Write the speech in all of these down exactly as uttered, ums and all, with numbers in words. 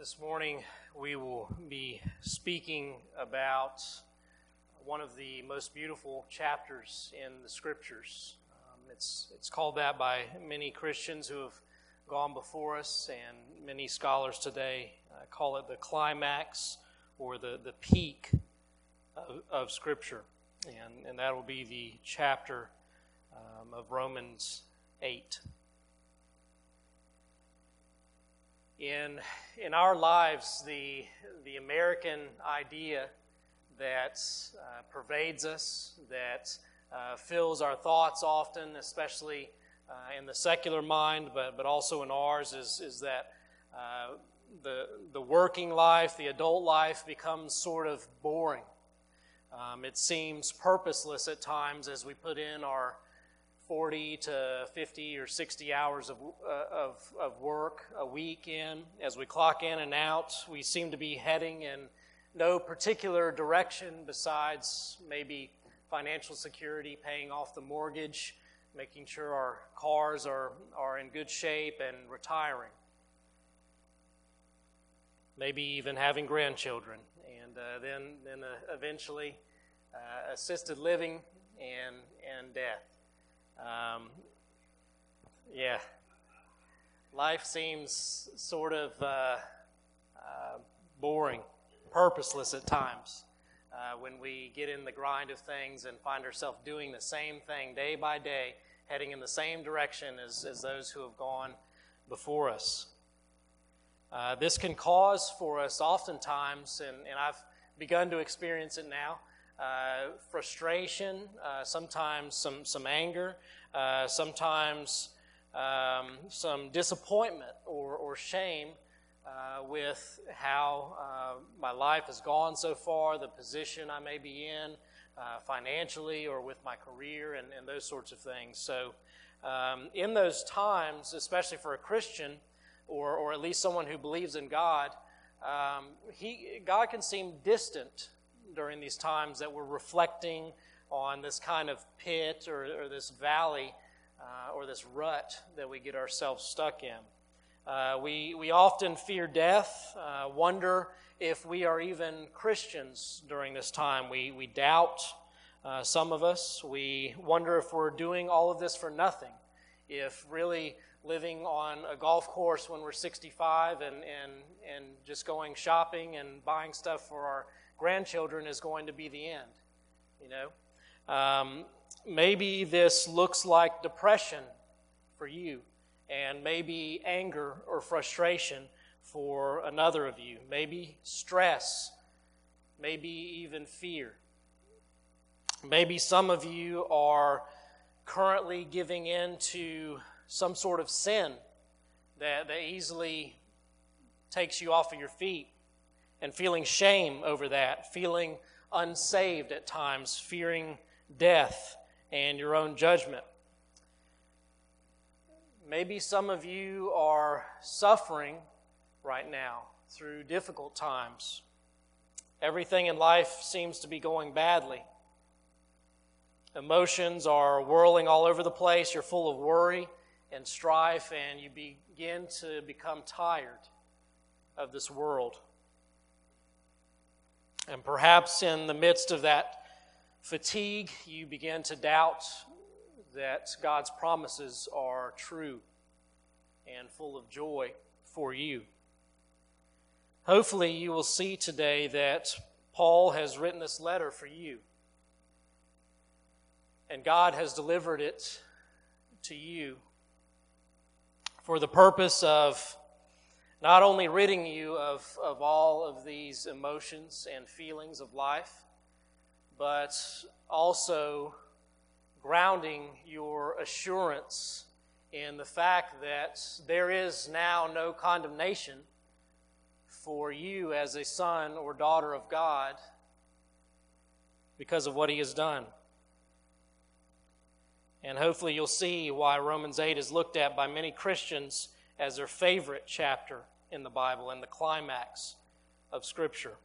This morning we will be speaking about one of the most beautiful chapters in the Scriptures. Um, it's it's called that by many Christians who have gone before us, and many scholars today uh, call it the climax or the, the peak of, of Scripture. And, and that will be the chapter um, of Romans eight. In in our lives, the the American idea that uh, pervades us, that uh, fills our thoughts often, especially uh, in the secular mind, but but also in ours, is is that uh, the the working life, the adult life, becomes sort of boring. Um, it seems purposeless at times as we put in our forty to fifty or sixty hours of, uh, of of work a week in. As we clock in and out, we seem to be heading in no particular direction besides maybe financial security, paying off the mortgage, making sure our cars are, are in good shape, and retiring. Maybe even having grandchildren, and uh, then, then uh, eventually uh, assisted living and, and death. Um, yeah, life seems sort of uh, uh, boring, purposeless at times uh, when we get in the grind of things and find ourselves doing the same thing day by day, heading in the same direction as, as those who have gone before us. Uh, this can cause for us oftentimes, and, and I've begun to experience it now, Uh, frustration, uh, sometimes some, some anger, uh, sometimes um, some disappointment or, or shame uh, with how uh, my life has gone so far, the position I may be in uh, financially or with my career and, and those sorts of things. So um, in those times, especially for a Christian or, or at least someone who believes in God, um, he, God can seem distant during these times that we're reflecting on this kind of pit or, or this valley uh, or this rut that we get ourselves stuck in. Uh, we, we often fear death, uh, wonder if we are even Christians during this time. We, we doubt, uh, some of us. We wonder if we're doing all of this for nothing, if really living on a golf course when we're sixty-five and, and, and just going shopping and buying stuff for our grandchildren is going to be the end, you know. Um, maybe this looks like depression for you, and maybe anger or frustration for another of you. Maybe stress, maybe even fear. Maybe some of you are currently giving in to some sort of sin that, that easily takes you off of your feet, and feeling shame over that, feeling unsaved at times, fearing death and your own judgment. Maybe some of you are suffering right now through difficult times. Everything in life seems to be going badly. Emotions are whirling all over the place. You're full of worry and strife, and you begin to become tired of this world. And perhaps in the midst of that fatigue, you begin to doubt that God's promises are true and full of joy for you. Hopefully you will see today that Paul has written this letter for you, and God has delivered it to you for the purpose of not only ridding you of, of all of these emotions and feelings of life, but also grounding your assurance in the fact that there is now no condemnation for you as a son or daughter of God because of what He has done. And hopefully you'll see why Romans eight is looked at by many Christians as their favorite chapter in the Bible and the climax of Scripture.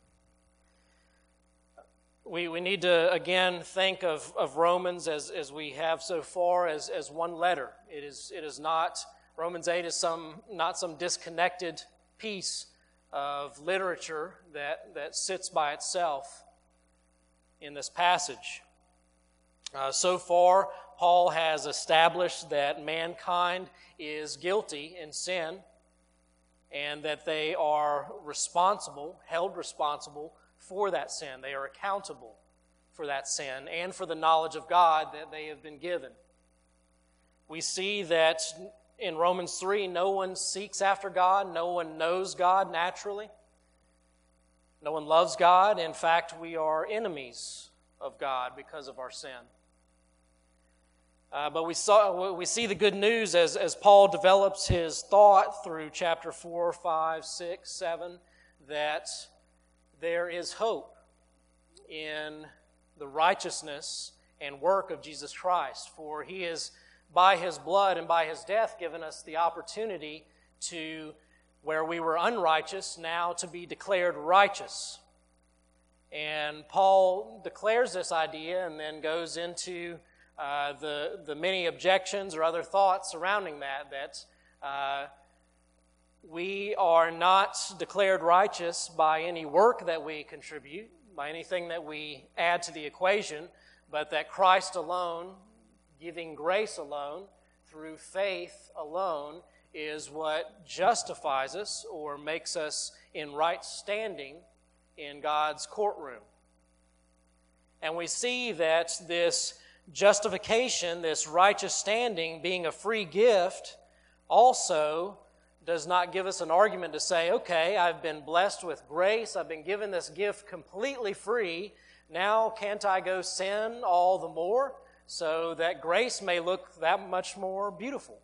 We we need to, again, think of, of Romans as, as we have so far as, as one letter. It is it is not, Romans eight is some not some disconnected piece of literature that, that sits by itself in this passage. Uh, so far, Paul has established that mankind is guilty in sin and that they are responsible, held responsible for that sin. They are accountable for that sin and for the knowledge of God that they have been given. We see that in Romans three, no one seeks after God, no one knows God naturally, no one loves God. In fact, we are enemies of God because of our sin. Uh, but we saw we see the good news as, as Paul develops his thought through chapter four, five, six, seven, that there is hope in the righteousness and work of Jesus Christ. For he is, by his blood and by his death, given us the opportunity to, where we were unrighteous, now to be declared righteous. And Paul declares this idea and then goes into Uh, the, the many objections or other thoughts surrounding that, that uh, we are not declared righteous by any work that we contribute, by anything that we add to the equation, but that Christ alone, giving grace alone, through faith alone, is what justifies us or makes us in right standing in God's courtroom. And we see that this justification, this righteous standing, being a free gift, also does not give us an argument to say, okay, I've been blessed with grace, I've been given this gift completely free, now can't I go sin all the more so that grace may look that much more beautiful?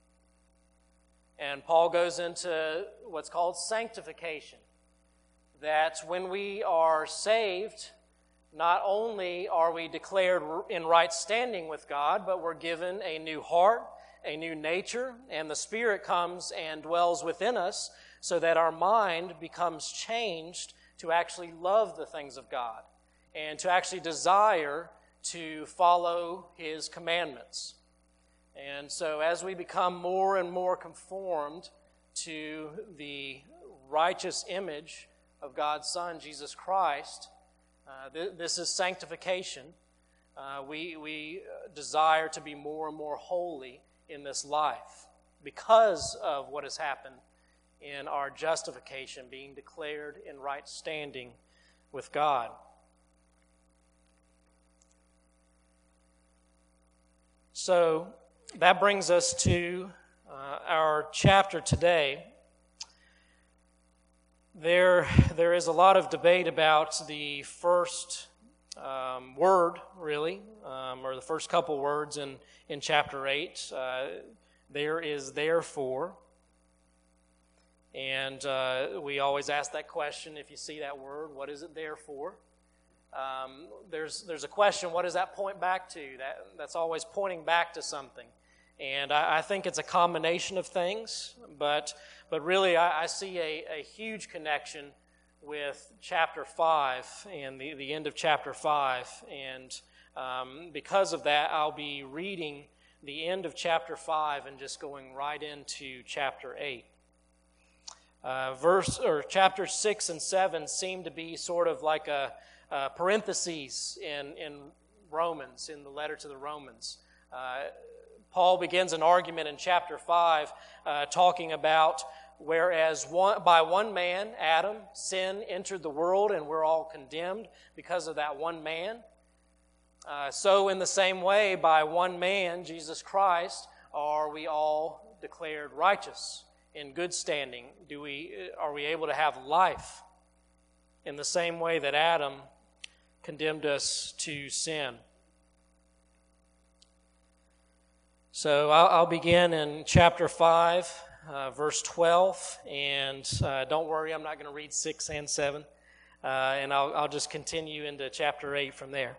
And Paul goes into what's called sanctification, that when we are saved, not only are we declared in right standing with God, but we're given a new heart, a new nature, and the Spirit comes and dwells within us so that our mind becomes changed to actually love the things of God and to actually desire to follow His commandments. And so as we become more and more conformed to the righteous image of God's Son, Jesus Christ, Uh, th- this is sanctification. Uh, we, we desire to be more and more holy in this life because of what has happened in our justification, being declared in right standing with God. So that brings us to uh, our chapter today. There, there is a lot of debate about the first um, word, really, um, or the first couple words in, in chapter eight. Uh, there is therefore. And uh, we always ask that question, if you see that word, what is it there for? Um, there's, there's a question, what does that point back to? That, that's always pointing back to something. And I, I think it's a combination of things, but but really I, I see a, a huge connection with chapter five and the, the end of chapter five. And um, because of that, I'll be reading the end of chapter five and just going right into chapter eight. Uh, verse or chapter six and seven seem to be sort of like a, a parentheses in, in Romans, in the letter to the Romans. Uh, Paul begins an argument in chapter five uh, talking about whereas one, by one man, Adam, sin entered the world and we're all condemned because of that one man. Uh, so in the same way, by one man, Jesus Christ, are we all declared righteous, in good standing? Do we, are we able to have life in the same way that Adam condemned us to sin? So I'll, I'll begin in chapter five, uh, verse twelve, and uh, don't worry, I'm not going to read six and seven, uh, and I'll, I'll just continue into chapter eight from there.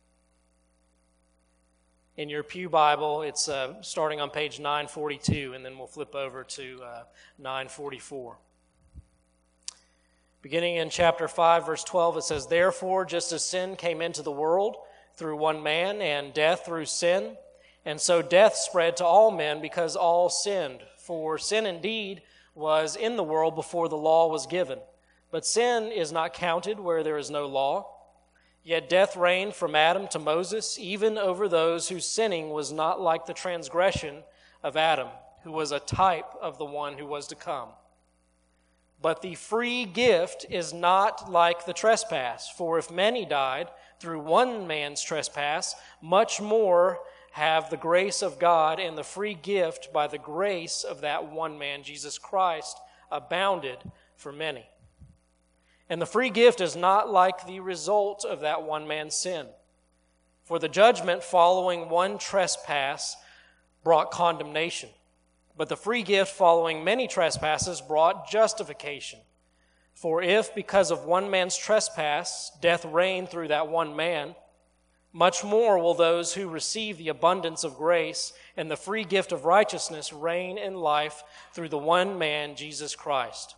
In your Pew Bible, it's uh, starting on page nine forty-two, and then we'll flip over to uh, nine forty-four. Beginning in chapter five, verse twelve, it says, "Therefore, just as sin came into the world through one man, and death through sin, and so death spread to all men because all sinned. For sin indeed was in the world before the law was given, but sin is not counted where there is no law. Yet death reigned from Adam to Moses, even over those whose sinning was not like the transgression of Adam, who was a type of the one who was to come. But the free gift is not like the trespass, for if many died through one man's trespass, much more have the grace of God and the free gift by the grace of that one man, Jesus Christ, abounded for many. And the free gift is not like the result of that one man's sin. For the judgment following one trespass brought condemnation, but the free gift following many trespasses brought justification. For if, because of one man's trespass, death reigned through that one man, much more will those who receive the abundance of grace and the free gift of righteousness reign in life through the one man, Jesus Christ.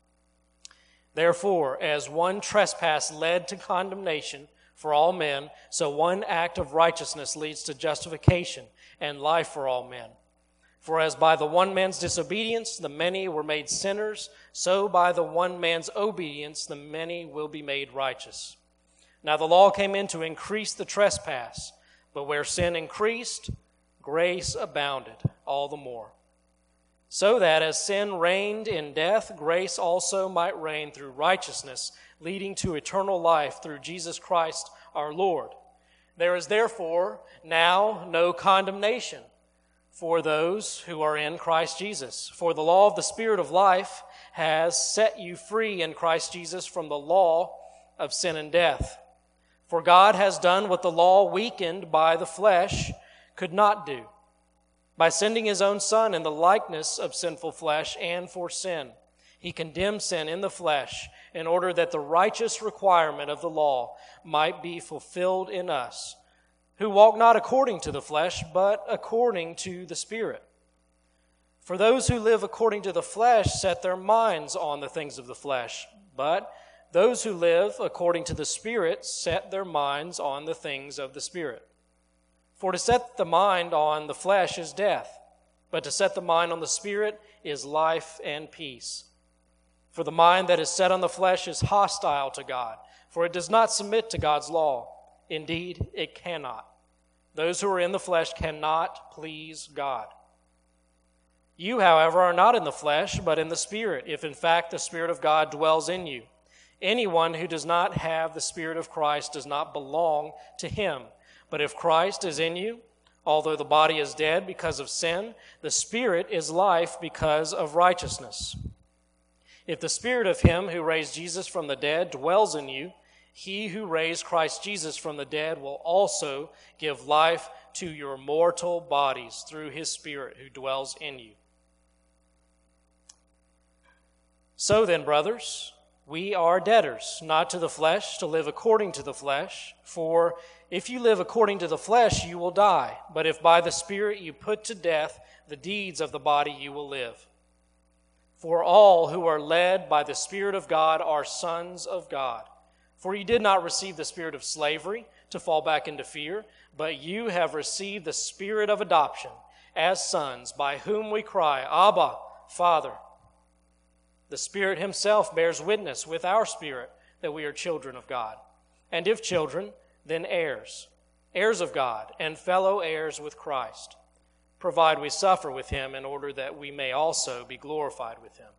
Therefore, as one trespass led to condemnation for all men, so one act of righteousness leads to justification and life for all men. For as by the one man's disobedience the many were made sinners, so by the one man's obedience the many will be made righteous. Now the law came in to increase the trespass, but where sin increased, grace abounded all the more. So that as sin reigned in death, grace also might reign through righteousness, leading to eternal life through Jesus Christ our Lord. There is therefore now no condemnation for those who are in Christ Jesus. For the law of the Spirit of life has set you free in Christ Jesus from the law of sin and death. For God has done what the law, weakened by the flesh, could not do, by sending his own Son in the likeness of sinful flesh and for sin. He condemned sin in the flesh in order that the righteous requirement of the law might be fulfilled in us, who walk not according to the flesh, but according to the Spirit. For those who live according to the flesh set their minds on the things of the flesh, but those who live according to the Spirit set their minds on the things of the Spirit. For to set the mind on the flesh is death, but to set the mind on the Spirit is life and peace. For the mind that is set on the flesh is hostile to God, for it does not submit to God's law. Indeed, it cannot. Those who are in the flesh cannot please God. You, however, are not in the flesh, but in the Spirit, if in fact the Spirit of God dwells in you. Anyone who does not have the Spirit of Christ does not belong to him. But if Christ is in you, although the body is dead because of sin, the Spirit is life because of righteousness. If the Spirit of him who raised Jesus from the dead dwells in you, he who raised Christ Jesus from the dead will also give life to your mortal bodies through his Spirit who dwells in you. So then, brothers, we are debtors, not to the flesh, to live according to the flesh. For if you live according to the flesh, you will die. But if by the Spirit you put to death the deeds of the body, you will live. For all who are led by the Spirit of God are sons of God. For you did not receive the spirit of slavery to fall back into fear, but you have received the Spirit of adoption as sons, by whom we cry, Abba, Father. The Spirit himself bears witness with our spirit that we are children of God. And if children, then heirs, heirs of God, and fellow heirs with Christ, provided we suffer with him in order that we may also be glorified with him.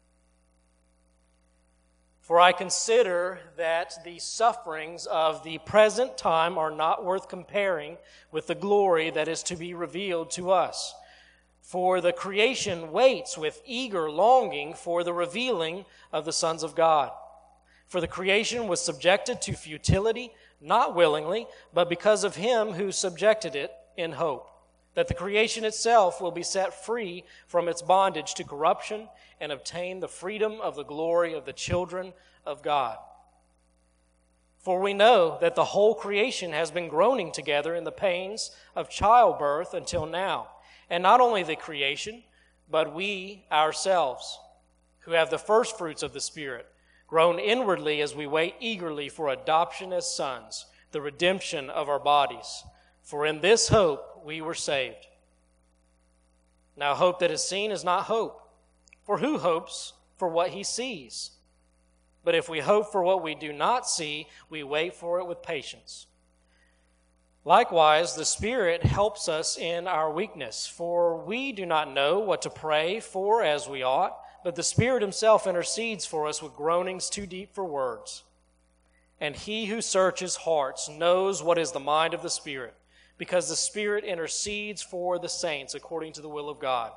For I consider that the sufferings of the present time are not worth comparing with the glory that is to be revealed to us. For the creation waits with eager longing for the revealing of the sons of God. For the creation was subjected to futility, not willingly, but because of him who subjected it in hope, that the creation itself will be set free from its bondage to corruption and obtain the freedom of the glory of the children of God. For we know that the whole creation has been groaning together in the pains of childbirth until now. And not only the creation, but we ourselves, who have the first fruits of the Spirit, groan inwardly as we wait eagerly for adoption as sons, the redemption of our bodies. For in this hope we were saved. Now hope that is seen is not hope. For who hopes for what he sees? But if we hope for what we do not see, we wait for it with patience. Likewise, the Spirit helps us in our weakness, for we do not know what to pray for as we ought, but the Spirit himself intercedes for us with groanings too deep for words. And he who searches hearts knows what is the mind of the Spirit, because the Spirit intercedes for the saints according to the will of God.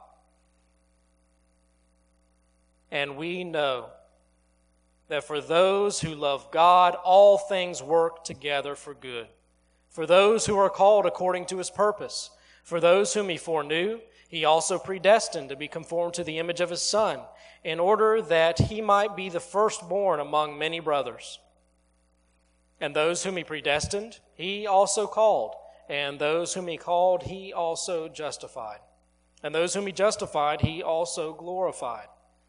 And we know that for those who love God, all things work together for good. For those who are called according to his purpose. For those whom he foreknew, he also predestined to be conformed to the image of his Son, in order that he might be the firstborn among many brothers. And those whom he predestined, he also called. And those whom he called, he also justified. And those whom he justified, he also glorified.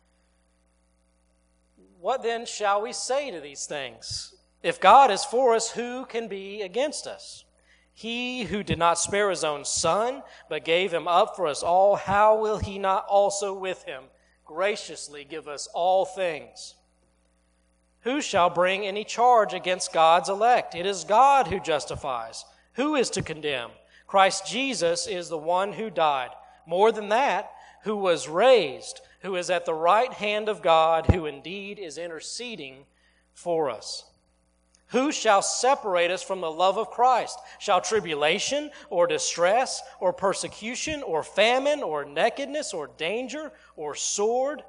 What then shall we say to these things? If God is for us, who can be against us? He who did not spare his own Son, but gave him up for us all, how will he not also with him graciously give us all things? Who shall bring any charge against God's elect? It is God who justifies. Who is to condemn? Christ Jesus is the one who died. More than that, who was raised, who is at the right hand of God, who indeed is interceding for us. Who shall separate us from the love of Christ? Shall tribulation or distress or persecution or famine or nakedness or danger or sword?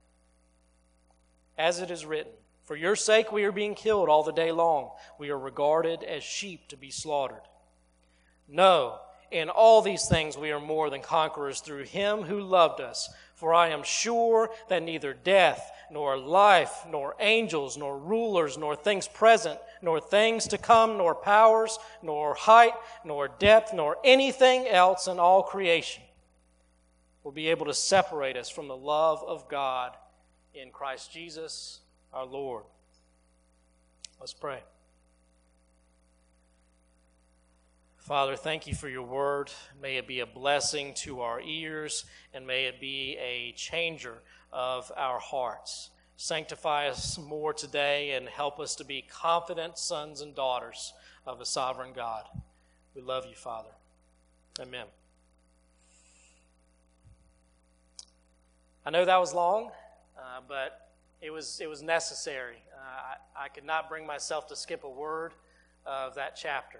As it is written, for your sake we are being killed all the day long. We are regarded as sheep to be slaughtered. No, in all these things we are more than conquerors through him who loved us. For I am sure that neither death, nor life, nor angels, nor rulers, nor things present, nor things to come, nor powers, nor height, nor depth, nor anything else in all creation will be able to separate us from the love of God in Christ Jesus our Lord. Let's pray. Father, thank you for your word. May it be a blessing to our ears, and may it be a changer of our hearts. Sanctify us more today and help us to be confident sons and daughters of a sovereign God. We love you, Father. Amen. I know that was long, uh, but it was it was necessary. Uh, I, I could not bring myself to skip a word of that chapter.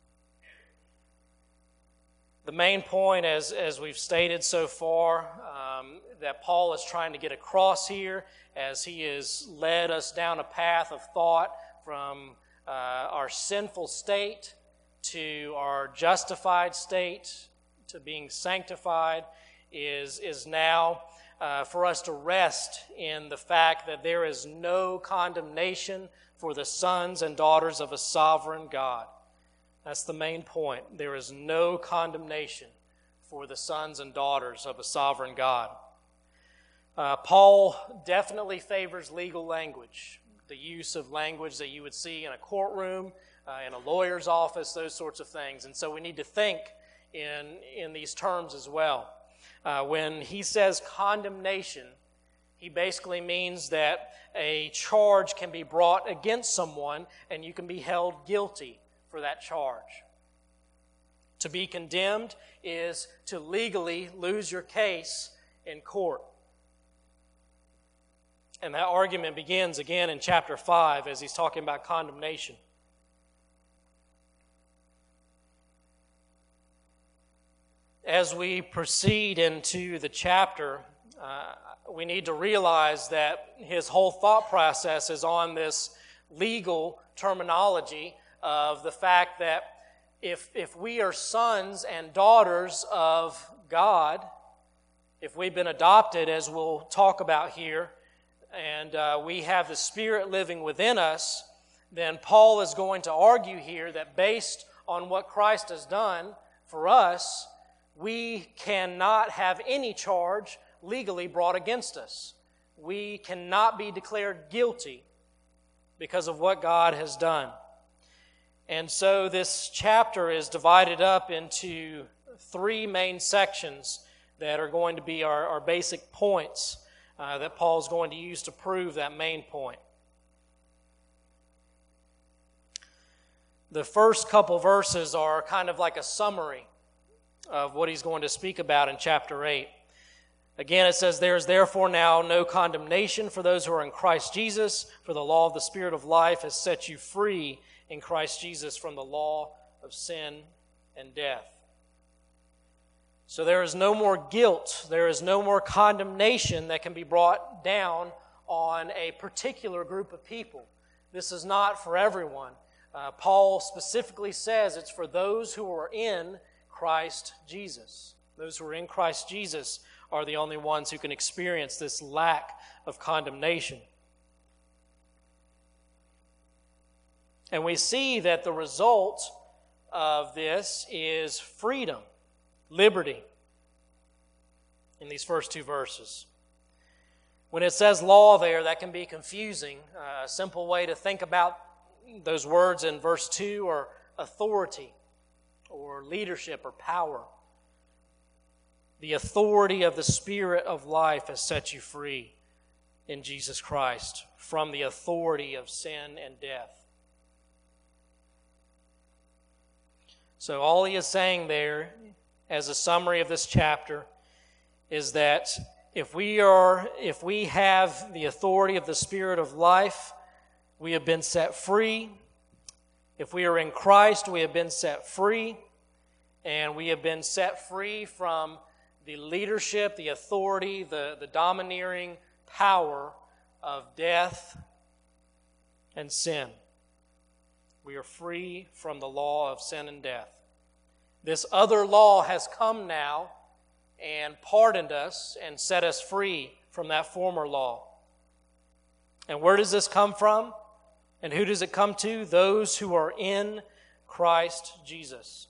The main point, as, as we've stated so far, um, that Paul is trying to get across here as he has led us down a path of thought from uh, our sinful state to our justified state to being sanctified, is, is now uh, for us to rest in the fact that there is no condemnation for the sons and daughters of a sovereign God. That's the main point. There is no condemnation for the sons and daughters of a sovereign God. Uh, Paul definitely favors legal language, the use of language that you would see in a courtroom, uh, in a lawyer's office, those sorts of things. And so we need to think in, in these terms as well. Uh, when he says condemnation, he basically means that a charge can be brought against someone and you can be held guilty for that charge. To be condemned is to legally lose your case in court. And that argument begins again in chapter five as he's talking about condemnation. As we proceed into the chapter, uh, we need to realize that his whole thought process is on this legal terminology of the fact that if if we are sons and daughters of God, if we've been adopted, as we'll talk about here, and uh, we have the Spirit living within us, then Paul is going to argue here that based on what Christ has done for us, we cannot have any charge legally brought against us. We cannot be declared guilty because of what God has done. And so this chapter is divided up into three main sections that are going to be our, our basic points. uh, that Paul's going to use to prove that main point. The first couple verses are kind of like a summary of what he's going to speak about in chapter eight. Again, it says, "There is therefore now no condemnation for those who are in Christ Jesus, for the law of the Spirit of life has set you free in Christ Jesus from the law of sin and death." So there is no more guilt, there is no more condemnation that can be brought down on a particular group of people. This is not for everyone. Uh, Paul specifically says it's for those who are in Christ Jesus. Those who are in Christ Jesus are the only ones who can experience this lack of condemnation. And we see that the result of this is freedom, liberty, in these first two verses. When it says law there, that can be confusing. Uh, a simple way to think about those words in verse two are authority or leadership or power. The authority of the Spirit of life has set you free in Jesus Christ from the authority of sin and death. So all he is saying there, as a summary of this chapter, is that if we are, if we have the authority of the Spirit of life, we have been set free. If we are in Christ, we have been set free. And we have been set free from the leadership, the authority, the, the domineering power of death and sin. We are free from the law of sin and death. This other law has come now and pardoned us and set us free from that former law. And where does this come from? And who does it come to? Those who are in Christ Jesus.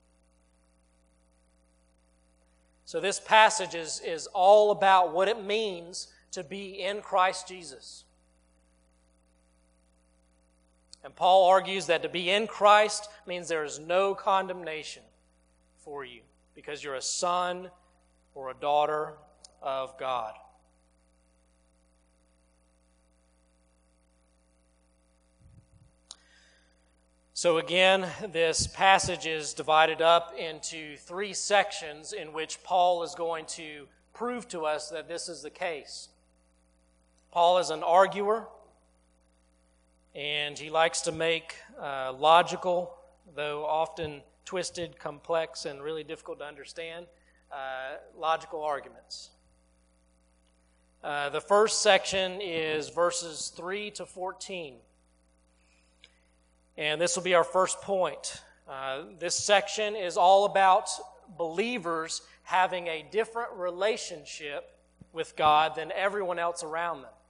So this passage is, is all about what it means to be in Christ Jesus. And Paul argues that to be in Christ means there is no condemnation for you because you're a son or a daughter of God. So again, this passage is divided up into three sections in which Paul is going to prove to us that this is the case. Paul is an arguer, and he likes to make uh, logical, though often twisted, complex, and really difficult to understand, uh, logical arguments. Uh, the first section is verses three to fourteen. And this will be our first point. Uh, this section is all about believers having a different relationship with God than everyone else around them.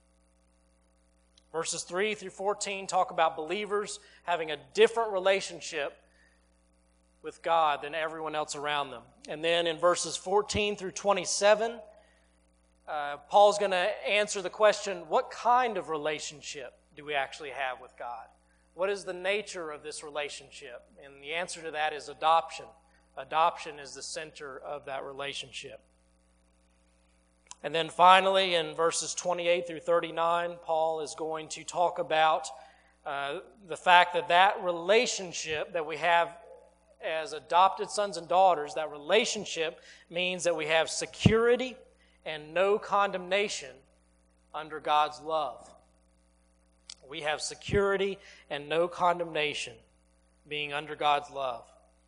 Verses three through fourteen talk about believers having a different relationship with God than everyone else around them. And then in verses fourteen through twenty-seven, uh, Paul's going to answer the question, what kind of relationship do we actually have with God? What is the nature of this relationship? And the answer to that is adoption. Adoption is the center of that relationship. And then finally, in verses twenty-eight through thirty-nine, Paul is going to talk about uh, the fact that that relationship that we have as adopted sons and daughters, that relationship means that we have security and no condemnation under God's love. We have security and no condemnation being under God's love.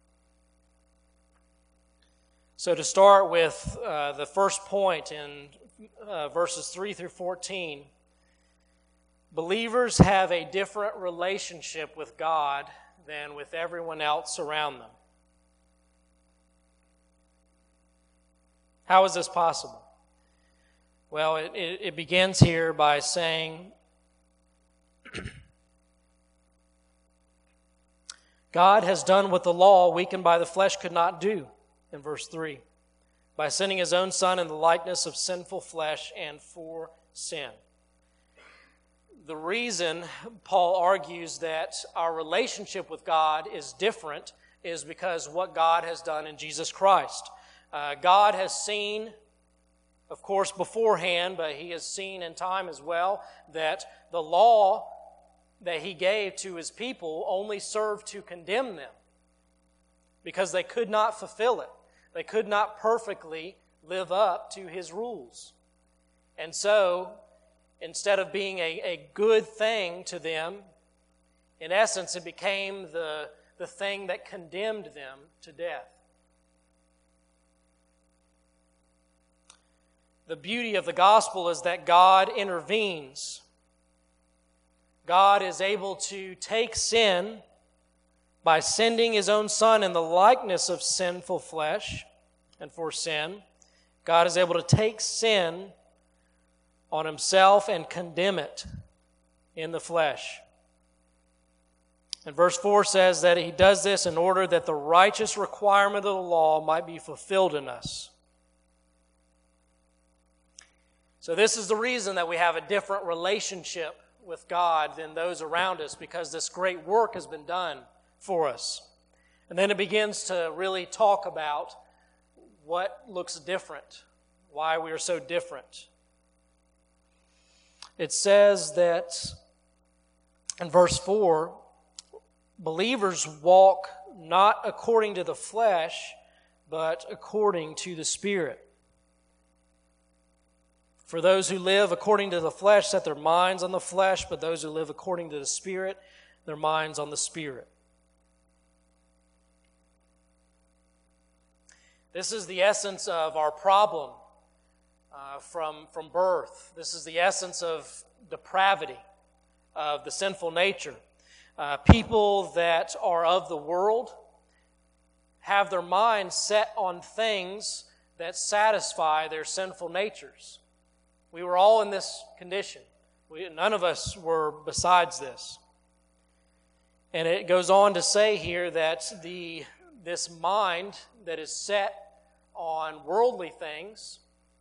So to start with uh, the first point in uh, verses three through fourteen, believers have a different relationship with God than with everyone else around them. How is this possible? Well, it, it, it begins here by saying, God has done what the law, weakened by the flesh, could not do, in verse three, by sending his own Son in the likeness of sinful flesh and for sin. The reason Paul argues that our relationship with God is different is because what God has done in Jesus Christ. Uh, God has seen, of course, beforehand, but he has seen in time as well that the law that he gave to his people only served to condemn them because they could not fulfill it. They could not perfectly live up to his rules. And so, instead of being a, a good thing to them, in essence, it became the, the thing that condemned them to death. The beauty of the gospel is that God intervenes. God is able to take sin by sending his own Son in the likeness of sinful flesh and for sin. God is able to take sin on himself and condemn it in the flesh. And verse four says that he does this in order that the righteous requirement of the law might be fulfilled in us. So this is the reason that we have a different relationship with God than those around us, because this great work has been done for us. And then it begins to really talk about what looks different, why we are so different. It says that in verse four, believers walk not according to the flesh, but according to the Spirit. For those who live according to the flesh set their minds on the flesh, but those who live according to the Spirit, their minds on the Spirit. This is the essence of our problem uh, from, from birth. This is the essence of depravity, of the sinful nature. Uh, people that are of the world have their minds set on things that satisfy their sinful natures. We were all in this condition. We, none of us were besides this. And it goes on to say here that the this mind that is set on worldly things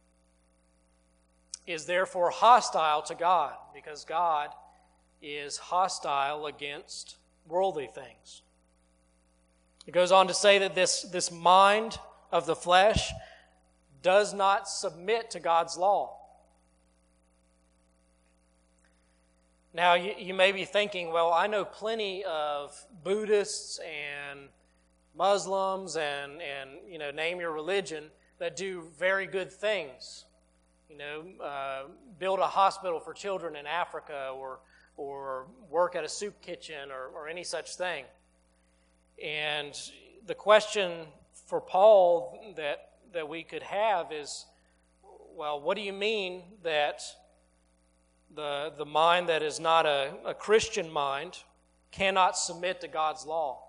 is therefore hostile to God, because God is hostile against worldly things. It goes on to say that this, this mind of the flesh does not submit to God's law. Now, you, you may be thinking, well, I know plenty of Buddhists and Muslims and, and you know, name your religion, that do very good things. You know, uh, build a hospital for children in Africa, or or work at a soup kitchen, or, or any such thing. And the question for Paul that, that we could have is, well, what do you mean that the, the mind that is not a, a Christian mind cannot submit to God's law?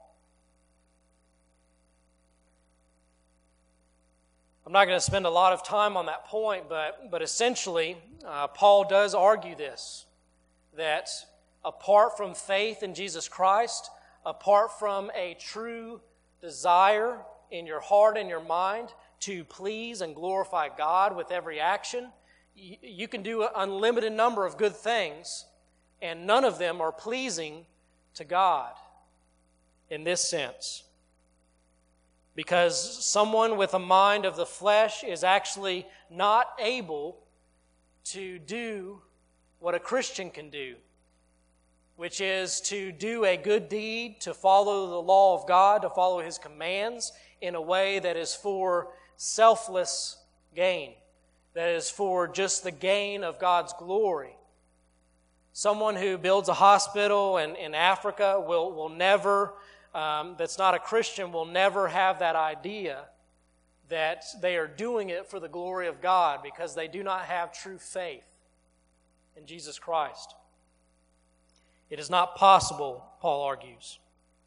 I'm not going to spend a lot of time on that point, but, but essentially, uh, Paul does argue this, that apart from faith in Jesus Christ, apart from a true desire in your heart and your mind to please and glorify God with every action, you, you can do an unlimited number of good things, and none of them are pleasing to God in this sense. Because someone with a mind of the flesh is actually not able to do what a Christian can do, which is to do a good deed, to follow the law of God, to follow His commands in a way that is for selfless gain, that is for just the gain of God's glory. Someone who builds a hospital in, in Africa will, will never... Um, that's not a Christian will never have that idea that they are doing it for the glory of God, because they do not have true faith in Jesus Christ. It is not possible, Paul argues.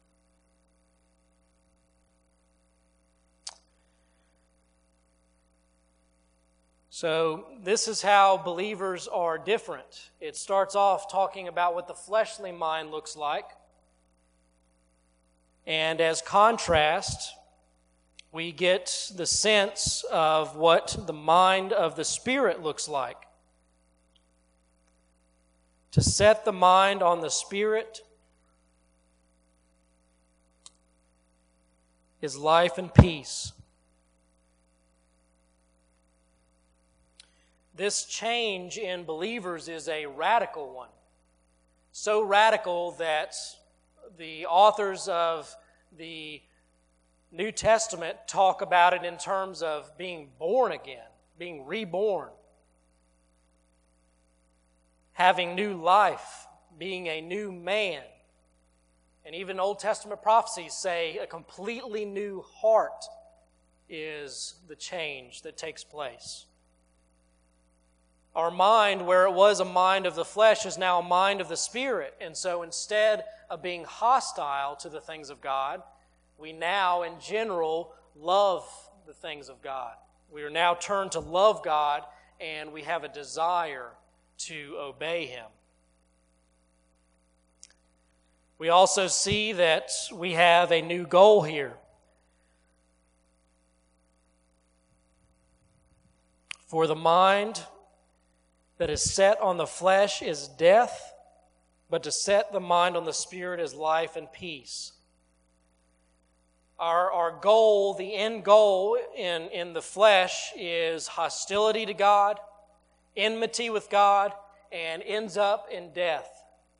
So this is how believers are different. It starts off talking about what the fleshly mind looks like. And as contrast, we get the sense of what the mind of the Spirit looks like. To set the mind on the Spirit is life and peace. This change in believers is a radical one. So radical that the authors of the New Testament talk about it in terms of being born again, being reborn, having new life, being a new man. And even Old Testament prophecies say a completely new heart is the change that takes place. Our mind, where it was a mind of the flesh, is now a mind of the Spirit. And so instead of being hostile to the things of God, we now, in general, love the things of God. We are now turned to love God, and we have a desire to obey Him. We also see that we have a new goal here. For the mind that is set on the flesh is death, but to set the mind on the Spirit is life and peace. Our, our goal, the end goal in, in the flesh is hostility to God, enmity with God, and ends up in death.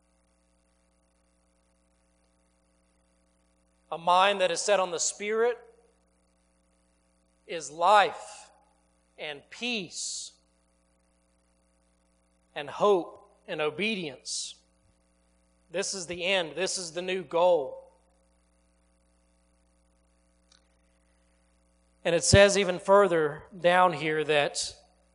A mind that is set on the Spirit is life and peace and hope and obedience. This is the end. This is the new goal. And it says even further down here that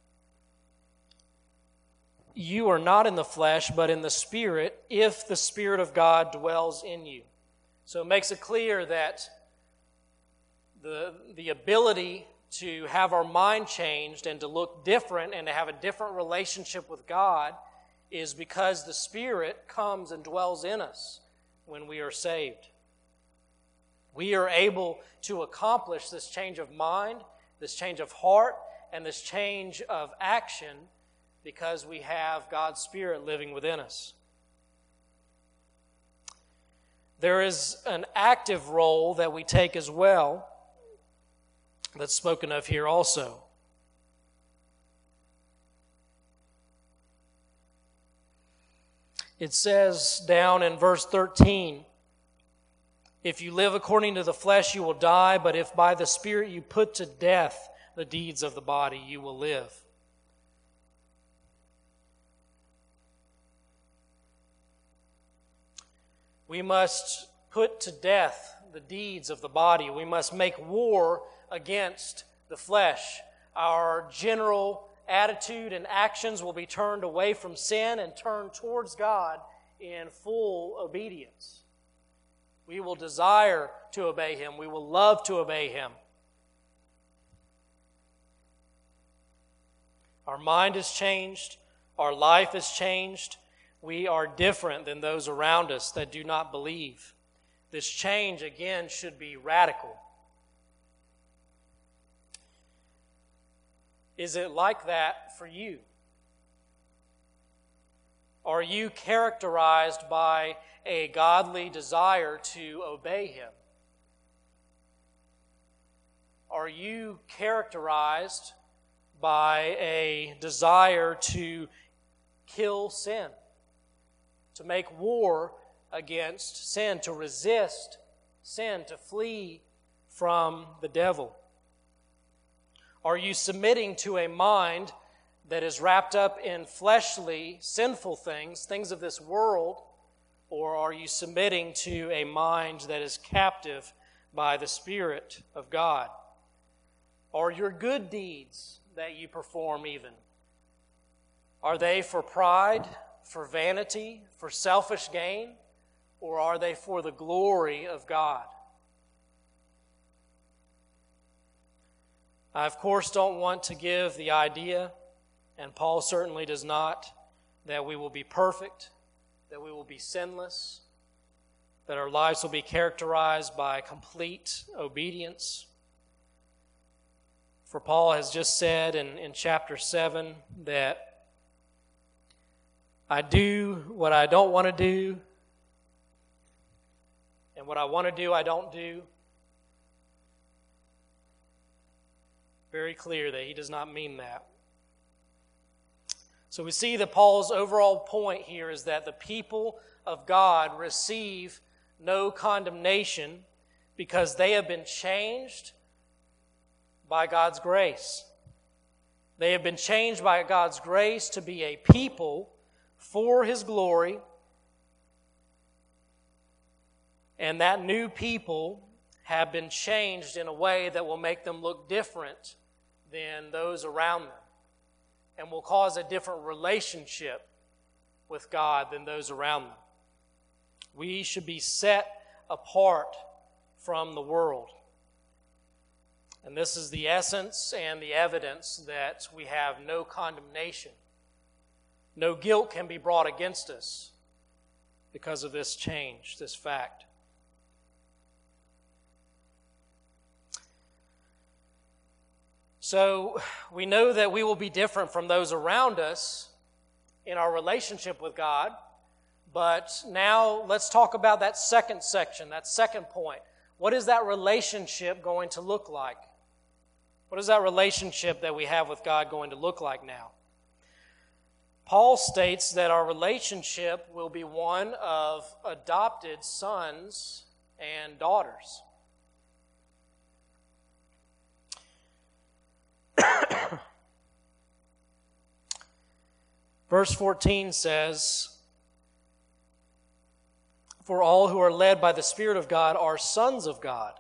you are not in the flesh, but in the Spirit, if the Spirit of God dwells in you. So it makes it clear that the, the ability to have our mind changed and to look different and to have a different relationship with God is because the Spirit comes and dwells in us when we are saved. We are able to accomplish this change of mind, this change of heart, and this change of action because we have God's Spirit living within us. There is an active role that we take as well that's spoken of here also. It says down in verse thirteen, if you live according to the flesh, you will die, but if by the Spirit you put to death the deeds of the body, you will live. We must put to death the deeds of the body. We must make war against the flesh. Our general attitude and actions will be turned away from sin and turned towards God in full obedience. We will desire to obey Him. We will love to obey Him. Our mind is changed. Our life is changed. We are different than those around us that do not believe. This change, again, should be radical. Is it like that for you? Are you characterized by a godly desire to obey Him? Are you characterized by a desire to kill sin, to make war against sin, to resist sin, to flee from the devil? Are you submitting to a mind that is wrapped up in fleshly, sinful things, things of this world, or are you submitting to a mind that is captive by the Spirit of God? Are your good deeds that you perform even, are they for pride, for vanity, for selfish gain, or are they for the glory of God? I, of course, don't want to give the idea, and Paul certainly does not, that we will be perfect, that we will be sinless, that our lives will be characterized by complete obedience. For Paul has just said in, in chapter seven that I do what I don't want to do, and what I want to do, I don't do. Very clear that he does not mean that. So we see that Paul's overall point here is that the people of God receive no condemnation because they have been changed by God's grace. They have been changed by God's grace to be a people for His glory. And that new people have been changed in a way that will make them look different than those around them, and will cause a different relationship with God than those around them. We should be set apart from the world. And this is the essence and the evidence that we have no condemnation. No guilt can be brought against us because of this change, this fact. So we know that we will be different from those around us in our relationship with God. But now let's talk about that second section, that second point. What is that relationship going to look like? What is that relationship that we have with God going to look like now? Paul states that our relationship will be one of adopted sons and daughters. Verse fourteen says, "For all who are led by the Spirit of God are sons of God.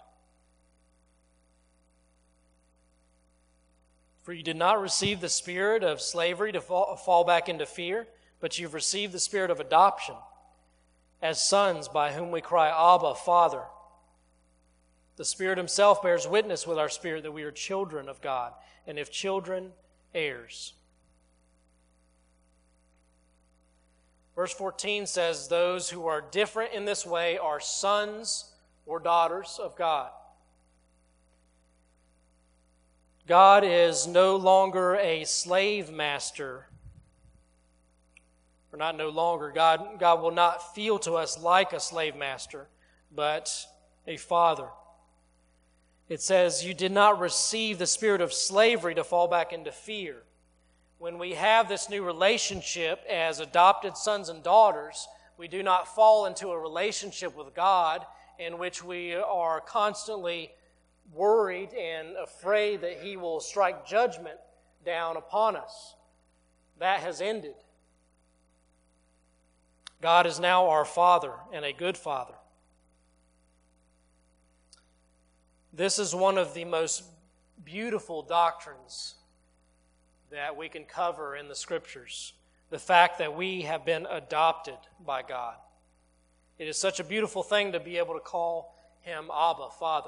For you did not receive the spirit of slavery to fall, fall back into fear, but you've received the spirit of adoption as sons, by whom we cry, Abba, Father. The Spirit Himself bears witness with our spirit that we are children of God, and if children, heirs." Verse fourteen says, those who are different in this way are sons or daughters of God. God is no longer a slave master. Or not no longer. God, God will not feel to us like a slave master, but a father. It says, you did not receive the spirit of slavery to fall back into fear. When we have this new relationship as adopted sons and daughters, we do not fall into a relationship with God in which we are constantly worried and afraid that He will strike judgment down upon us. That has ended. God is now our Father, and a good Father. This is one of the most beautiful doctrines that we can cover in the Scriptures. The fact that we have been adopted by God. It is such a beautiful thing to be able to call Him Abba, Father.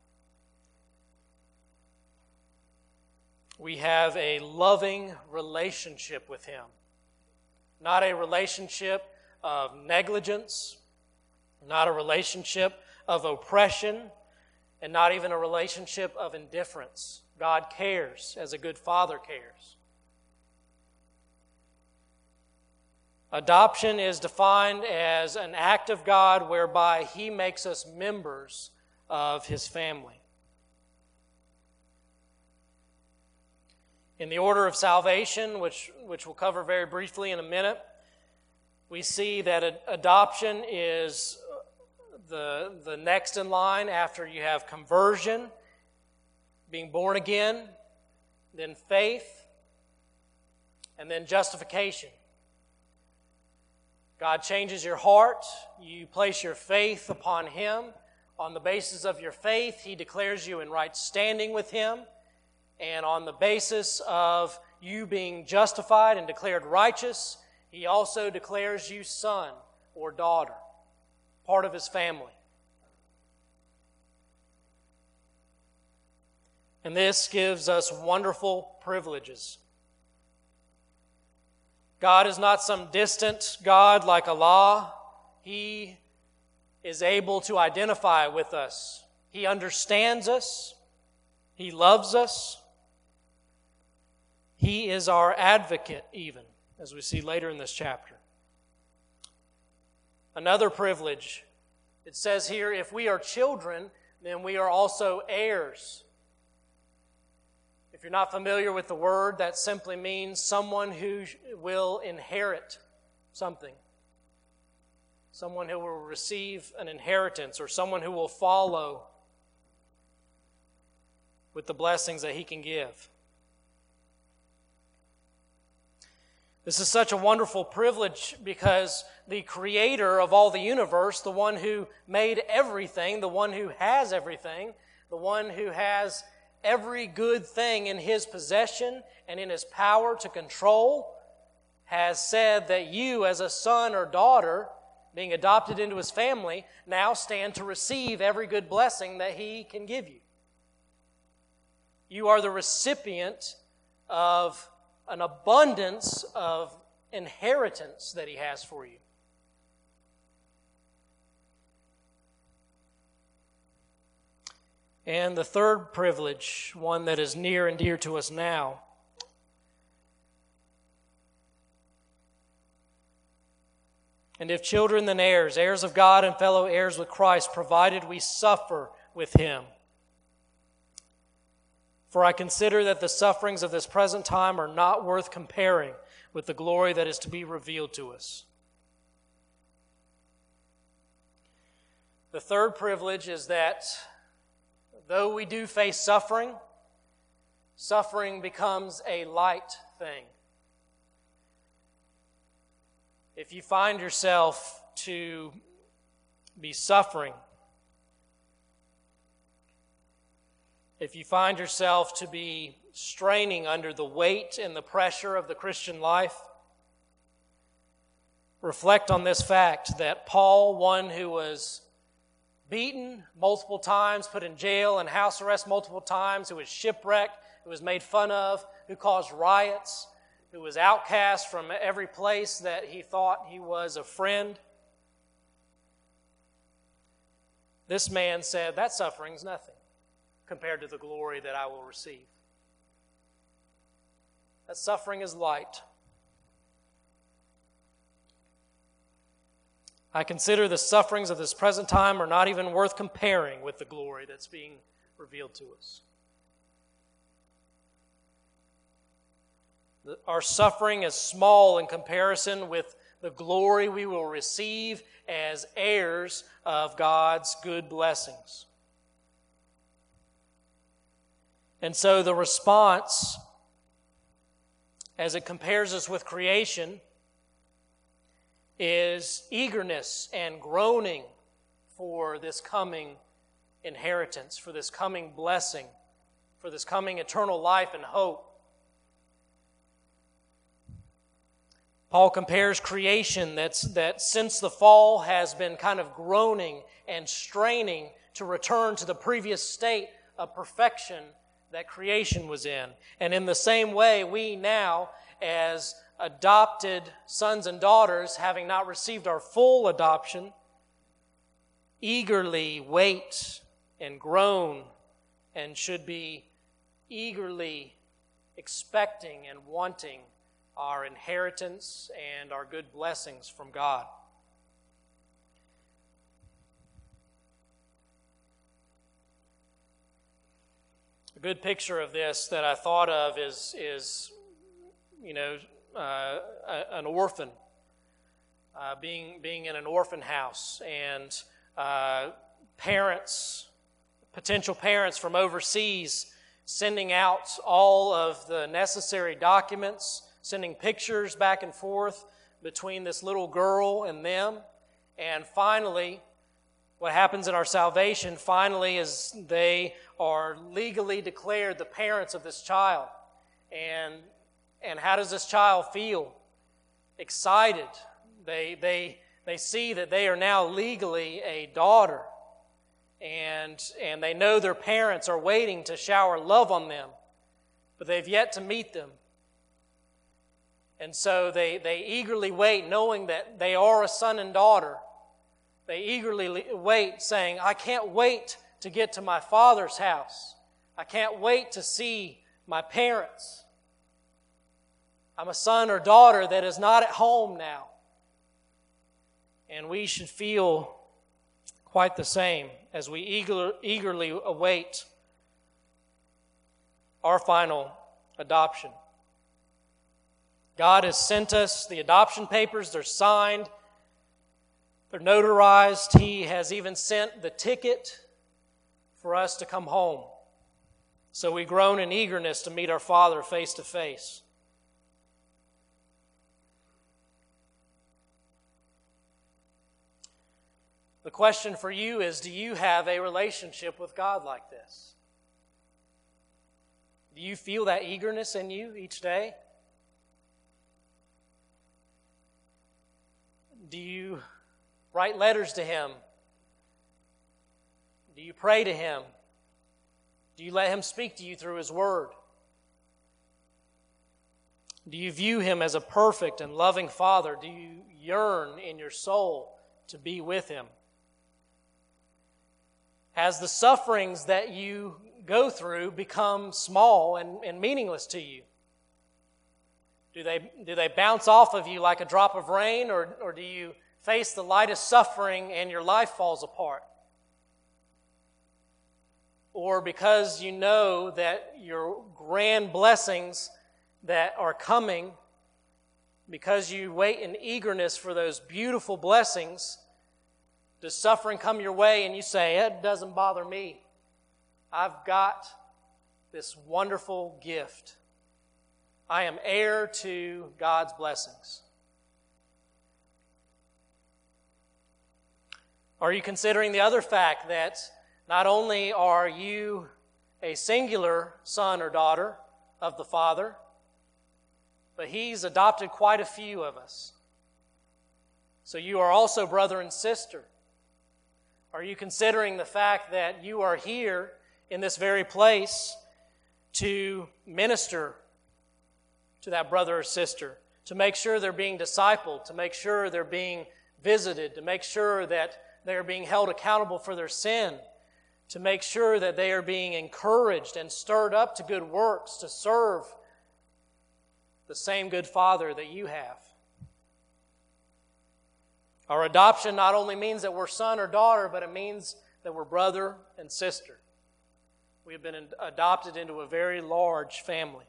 We have a loving relationship with Him. Not a relationship of negligence, not a relationship of oppression, and not even a relationship of indifference. God cares as a good Father cares. Adoption is defined as an act of God whereby He makes us members of His family. In the order of salvation, which, which we'll cover very briefly in a minute, we see that ad- adoption is the, the next in line after you have conversion, being born again, then faith, and then justification. God changes your heart. You place your faith upon Him. On the basis of your faith, He declares you in right standing with Him. And on the basis of you being justified and declared righteous, He also declares you son or daughter, part of His family. And this gives us wonderful privileges. God is not some distant God like Allah. He is able to identify with us. He understands us. He loves us. He is our advocate even, as we see later in this chapter. Another privilege, it says here, if we are children, then we are also heirs. If you're not familiar with the word, that simply means someone who will inherit something. Someone who will receive an inheritance, or someone who will follow with the blessings that he can give. This is such a wonderful privilege because the creator of all the universe, the one who made everything, the one who has everything, the one who has every good thing in his possession and in his power to control, has said that you as a son or daughter, being adopted into his family, now stand to receive every good blessing that he can give you. You are the recipient of an abundance of inheritance that he has for you. And the third privilege, one that is near and dear to us now, and if children, then heirs, heirs of God and fellow heirs with Christ, provided we suffer with him. For I consider that the sufferings of this present time are not worth comparing with the glory that is to be revealed to us. The third privilege is that though we do face suffering, suffering becomes a light thing. If you find yourself to be suffering, if you find yourself to be straining under the weight and the pressure of the Christian life, reflect on this fact that Paul, one who was beaten multiple times, put in jail and house arrest multiple times, who was shipwrecked, who was made fun of, who caused riots, who was outcast from every place that he thought he was a friend. This man said, that suffering's nothing compared to the glory that I will receive. That suffering is light. I consider the sufferings of this present time are not even worth comparing with the glory that's being revealed to us. Our suffering is small in comparison with the glory we will receive as heirs of God's good blessings. And so the response, as it compares us with creation, is eagerness and groaning for this coming inheritance, for this coming blessing, for this coming eternal life and hope. Paul compares creation that's, that since the fall has been kind of groaning and straining to return to the previous state of perfection that creation was in. And in the same way, we now, as adopted sons and daughters, having not received our full adoption, eagerly wait and groan and should be eagerly expecting and wanting our inheritance and our good blessings from God. A good picture of this that I thought of is, is you know, uh, a, an orphan, uh, being being in an orphan house, and uh, parents, potential parents from overseas, sending out all of the necessary documents, sending pictures back and forth between this little girl and them. And finally, what happens in our salvation, finally, is they are legally declared the parents of this child. And, and how does this child feel? Excited. They, they, they see that they are now legally a daughter. And, and they know their parents are waiting to shower love on them, but they've yet to meet them. And so they, they eagerly wait, knowing that they are a son and daughter. They eagerly wait, saying, I can't wait to get to my father's house. I can't wait to see my parents. I'm a son or daughter that is not at home now. And we should feel quite the same as we eager, eagerly await our final adoption. God has sent us the adoption papers. They're signed. They're notarized. He has even sent the ticket for us to come home. So we groan in eagerness to meet our Father face to face. The question for you is, do you have a relationship with God like this? Do you feel that eagerness in you each day? Do you write letters to Him? Do you pray to Him? Do you let Him speak to you through His Word? Do you view Him as a perfect and loving Father? Do you yearn in your soul to be with Him? Has the sufferings that you go through become small and, and meaningless to you? Do they, do they bounce off of you like a drop of rain, or, or do you face the lightest suffering and your life falls apart? Or because you know that your grand blessings that are coming, because you wait in eagerness for those beautiful blessings, does suffering come your way and you say, it doesn't bother me. I've got this wonderful gift. I am heir to God's blessings. Are you considering the other fact that not only are you a singular son or daughter of the Father, but He's adopted quite a few of us. So you are also brother and sister. Are you considering the fact that you are here in this very place to minister to that brother or sister, to make sure they're being discipled, to make sure they're being visited, to make sure that they're being held accountable for their sin, to make sure that they are being encouraged and stirred up to good works, to serve the same good Father that you have? Our adoption not only means that we're son or daughter, but it means that we're brother and sister. We have been adopted into a very large family.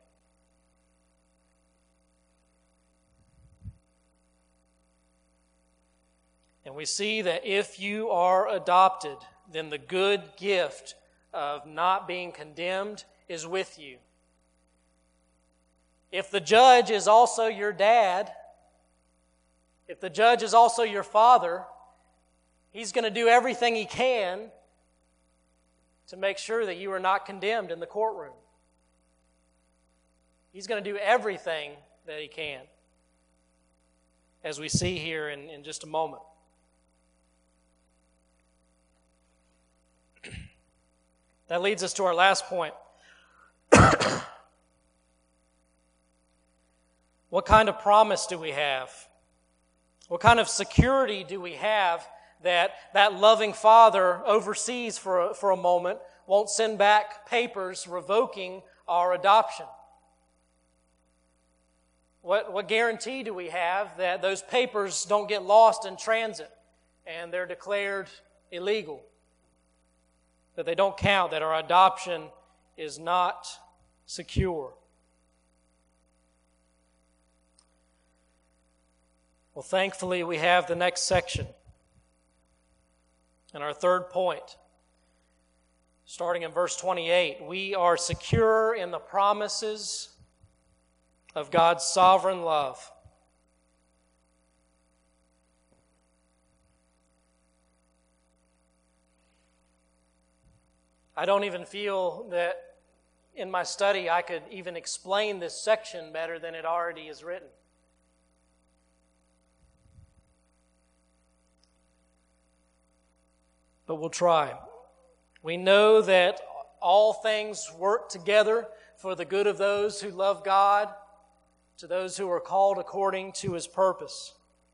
And we see that if you are adopted, then the good gift of not being condemned is with you. If the judge is also your dad, if the judge is also your father, he's going to do everything he can to make sure that you are not condemned in the courtroom. He's going to do everything that he can, as we see here in, in just a moment. That leads us to our last point. What kind of promise do we have? What kind of security do we have that that loving Father overseas for a, for a moment won't send back papers revoking our adoption? What, what guarantee do we have that those papers don't get lost in transit and they're declared illegal? That they don't count, that our adoption is not secure? Well, thankfully, we have the next section. And our third point, starting in verse twenty-eight, we are secure in the promises of God's sovereign love. I don't even feel that in my study I could even explain this section better than it already is written. But we'll try. We know that all things work together for the good of those who love God, to those who are called according to His purpose.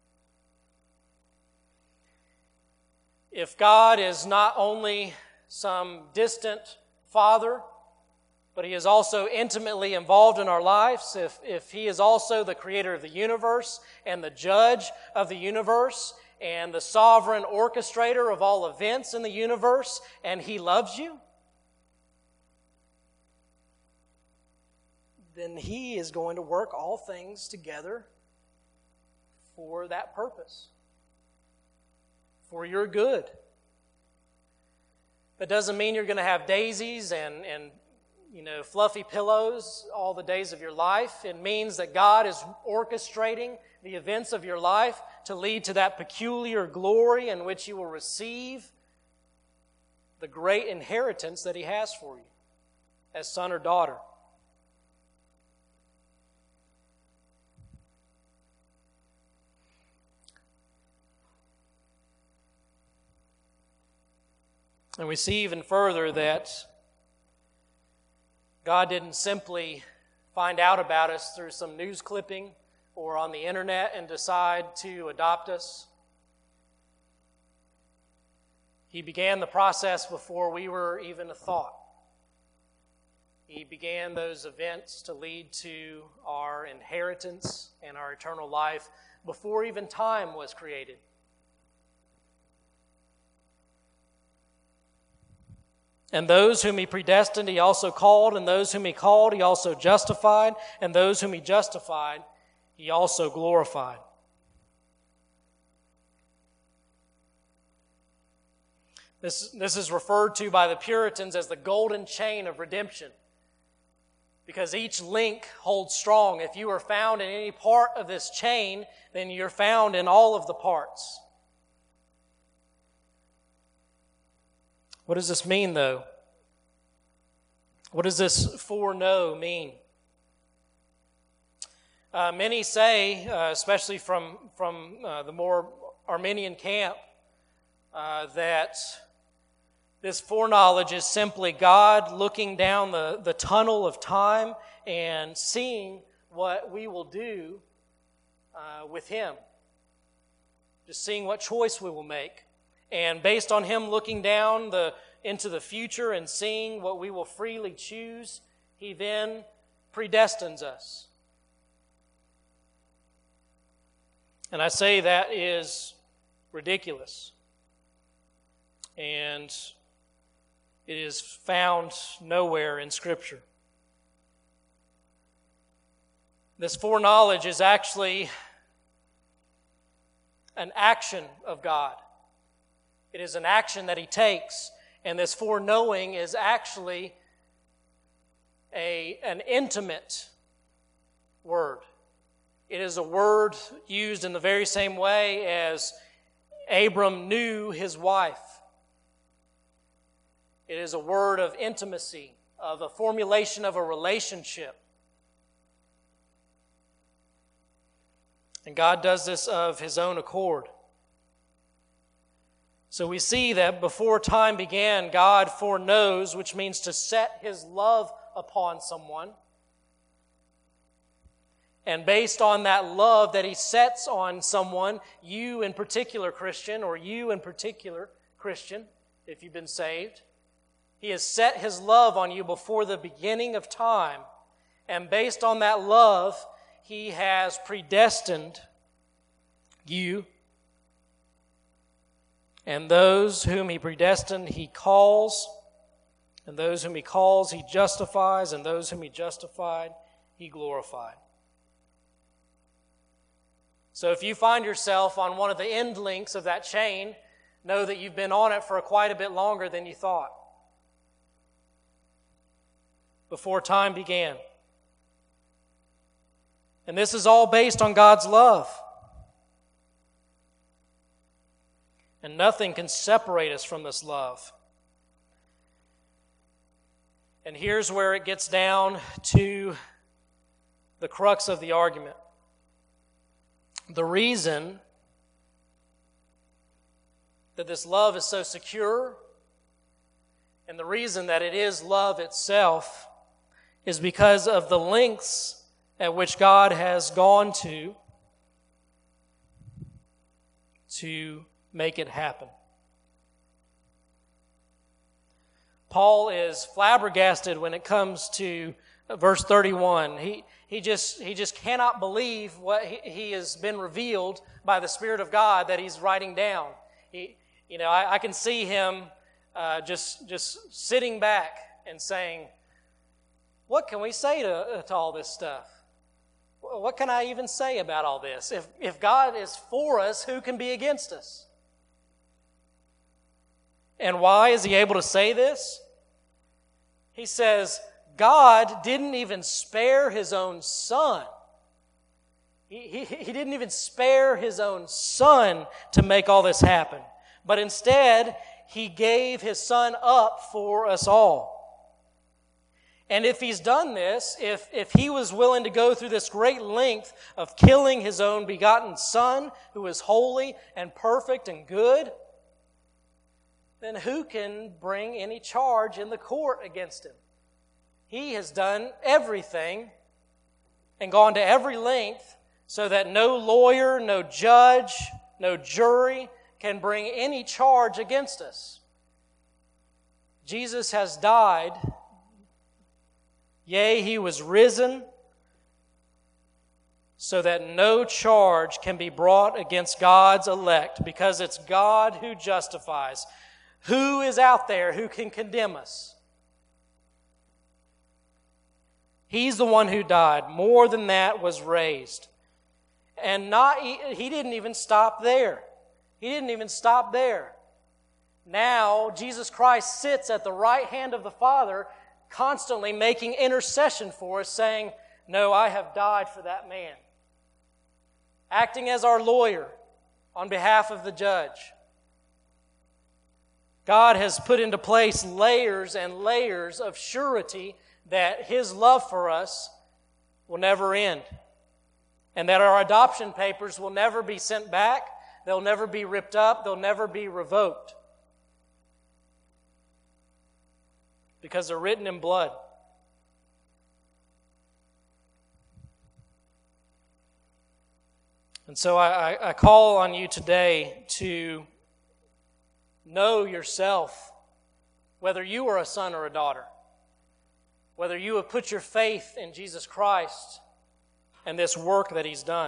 If God is not only some distant Father, but He is also intimately involved in our lives, if, if He is also the creator of the universe and the judge of the universe and the sovereign orchestrator of all events in the universe, and He loves you, then He is going to work all things together for that purpose, for your good. That doesn't mean you're going to have daisies and, and you know, fluffy pillows all the days of your life. It means that God is orchestrating the events of your life to lead to that peculiar glory in which you will receive the great inheritance that He has for you as son or daughter. And we see even further that God didn't simply find out about us through some news clipping or on the internet and decide to adopt us. He began the process before we were even a thought. He began those events to lead to our inheritance and our eternal life before even time was created. And those whom He predestined, He also called. And those whom He called, He also justified. And those whom He justified, He also glorified. This, this is referred to by the Puritans as the golden chain of redemption, because each link holds strong. If you are found in any part of this chain, then you're found in all of the parts. What does this mean, though? What does this foreknow mean? Uh, many say, uh, especially from, from uh, the more Arminian camp, uh, that this foreknowledge is simply God looking down the, the tunnel of time and seeing what we will do uh, with Him. Just seeing what choice we will make. And based on Him looking down the into the future and seeing what we will freely choose, He then predestines us. And I say that is ridiculous. And it is found nowhere in Scripture. This foreknowledge is actually an action of God. It is an action that He takes, and this foreknowing is actually a, an intimate word. It is a word used in the very same way as Abram knew his wife. It is a word of intimacy, of a formulation of a relationship. And God does this of His own accord. So we see that before time began, God foreknows, which means to set His love upon someone. And based on that love that He sets on someone, you in particular, Christian, or you in particular, Christian, if you've been saved, He has set His love on you before the beginning of time. And based on that love, He has predestined you. And those whom He predestined, He calls. And those whom He calls, He justifies. And those whom He justified, He glorified. So if you find yourself on one of the end links of that chain, know that you've been on it for quite a bit longer than you thought. Before time began. And this is all based on God's love. And nothing can separate us from this love. And here's where it gets down to the crux of the argument. The reason that this love is so secure, and the reason that it is love itself, is because of the lengths at which God has gone to to make it happen. Paul is flabbergasted when it comes to verse thirty-one. He he just he just cannot believe what he, he has been revealed by the Spirit of God that he's writing down. He, you know, I, I can see him uh, just just sitting back and saying, what can we say to, to all this stuff? What can I even say about all this? If, if God is for us, who can be against us? And why is he able to say this? He says, God didn't even spare his own son. He, he, he didn't even spare his own son to make all this happen. But instead, he gave his son up for us all. And if he's done this, if, if he was willing to go through this great length of killing his own begotten son, who is holy and perfect and good, then who can bring any charge in the court against him? He has done everything and gone to every length so that no lawyer, no judge, no jury can bring any charge against us. Jesus has died. Yea, he was risen so that no charge can be brought against God's elect, because it's God who justifies. Who is out there who can condemn us? He's the one who died. More than that, was raised. And not he didn't even stop there. He didn't even stop there. Now, Jesus Christ sits at the right hand of the Father, constantly making intercession for us, saying, no, I have died for that man. Acting as our lawyer on behalf of the judge. God has put into place layers and layers of surety that his love for us will never end. And that our adoption papers will never be sent back, they'll never be ripped up, they'll never be revoked. Because they're written in blood. And so I, I call on you today to know yourself, whether you are a son or a daughter, whether you have put your faith in Jesus Christ and this work that he's done.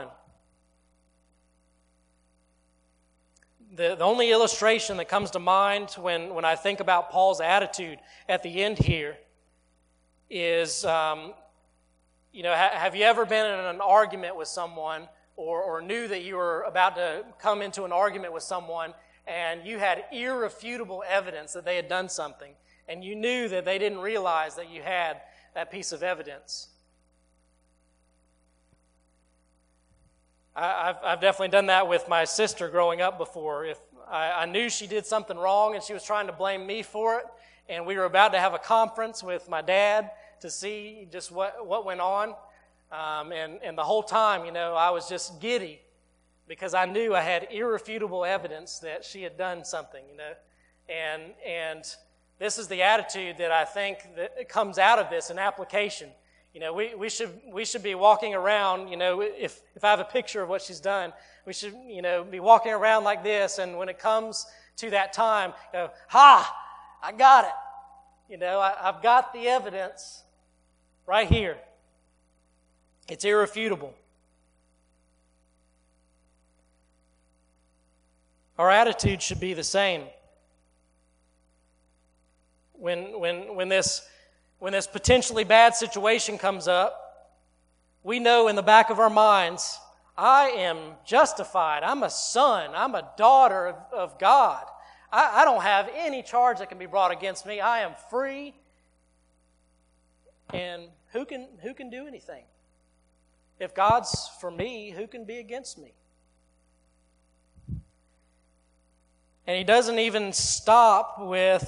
The, the only illustration that comes to mind when, when I think about Paul's attitude at the end here is, um, you know, ha, have you ever been in an argument with someone or, or knew that you were about to come into an argument with someone and you had irrefutable evidence that they had done something and you knew that they didn't realize that you had that piece of evidence? I've, I've definitely done that with my sister growing up before. If I, I knew she did something wrong and she was trying to blame me for it, and we were about to have a conference with my dad to see just what, what went on, um, and, and the whole time, you know, I was just giddy because I knew I had irrefutable evidence that she had done something, you know, and and this is the attitude that I think that comes out of this in application. You know, we, we should we should be walking around, you know, if, if I have a picture of what she's done, we should, you know, be walking around like this, and when it comes to that time, go, ha, I got it. You know, I, I've got the evidence right here. It's irrefutable. Our attitude should be the same. When when when this When this potentially bad situation comes up, we know in the back of our minds, I am justified. I'm a son. I'm a daughter of, of God. I, I don't have any charge that can be brought against me. I am free. And who can who can do anything? If God's for me, who can be against me? And he doesn't even stop with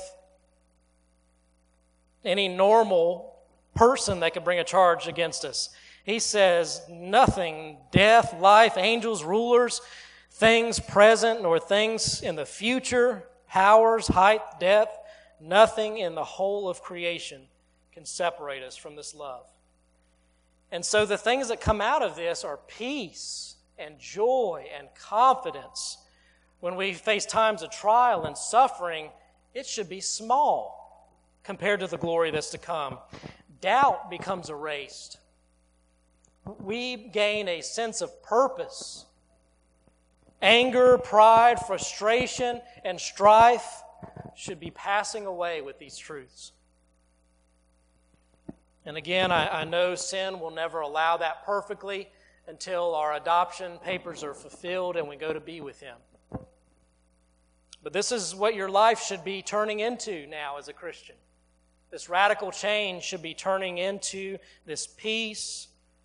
any normal person that could bring a charge against us. He says, nothing, death, life, angels, rulers, things present, nor things in the future, powers, height, depth, nothing in the whole of creation can separate us from this love. And so the things that come out of this are peace and joy and confidence. When we face times of trial and suffering, it should be small compared to the glory that's to come. Doubt becomes erased. We gain a sense of purpose. Anger, pride, frustration, and strife should be passing away with these truths. And again, I, I know sin will never allow that perfectly until our adoption papers are fulfilled and we go to be with Him. But this is what your life should be turning into now as a Christian. This radical change should be turning into this peace,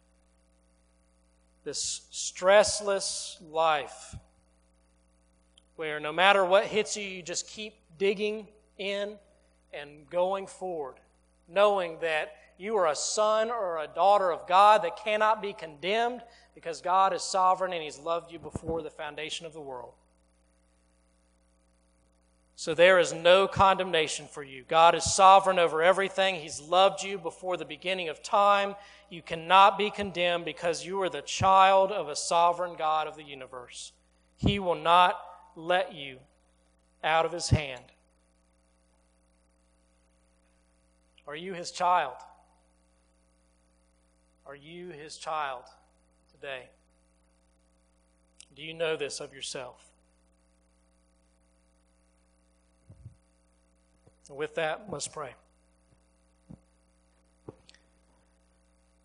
this stressless life where no matter what hits you, you just keep digging in and going forward, knowing that you are a son or a daughter of God that cannot be condemned because God is sovereign and He's loved you before the foundation of the world. So there is no condemnation for you. God is sovereign over everything. He's loved you before the beginning of time. You cannot be condemned because you are the child of a sovereign God of the universe. He will not let you out of His hand. Are you His child? Are you His child today? Do you know this of yourself? And with that, let's pray.